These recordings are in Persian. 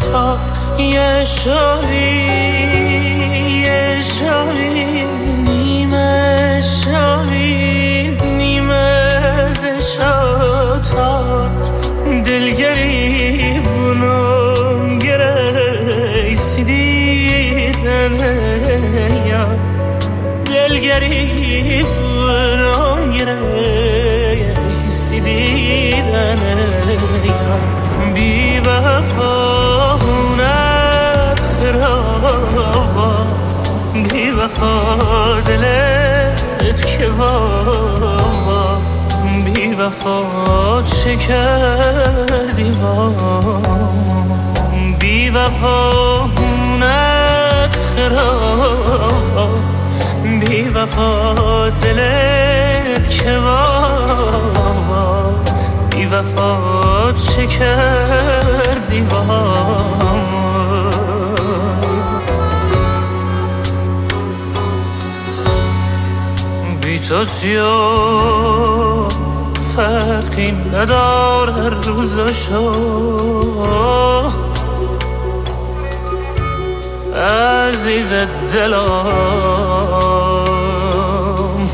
تا یه شبی نیمه شبی نیمه زشاتات دلگری بونم گریسی دیدنه یا دلگری بونم گریسی دیدنه یا بی وفا هونت خرابا بی وفا دلت که بابا بی وفا چه کردی با بی وفا هونت خرابا بی وفا دلت که بابا بی وفا چه کردی با بی تو سیاه فرقی نداره روز و شب عزیز دلم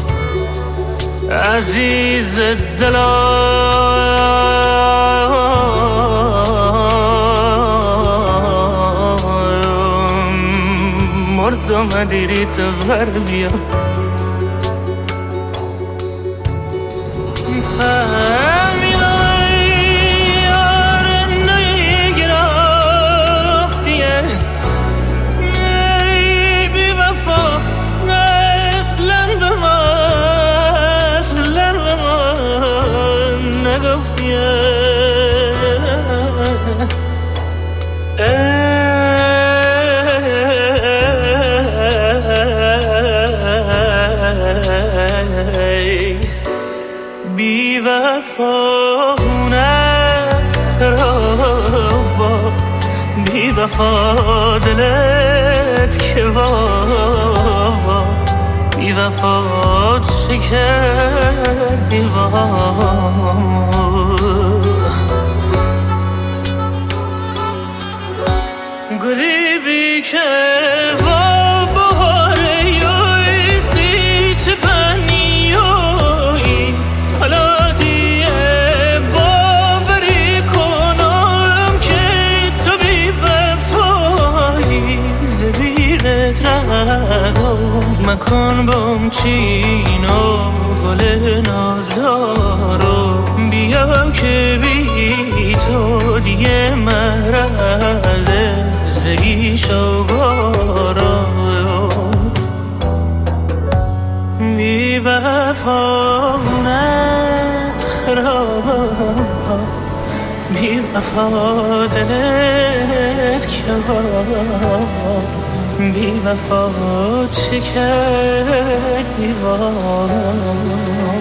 عزیز دلم مردم دیریت ور بیا فهمیدم یار نگرفتیه ای بی وفا اصلا به من نگفتیه بی وفا هونت خرابا بی وفا دلت که بابا بی وفا چه کردی با گلی بی که مکن بام چین و گل نازدارو بیا که بی تو دیگه مرد زگی شوگارو بی وفانت خرابا بی وفا دلت که بی وفا چه کردی با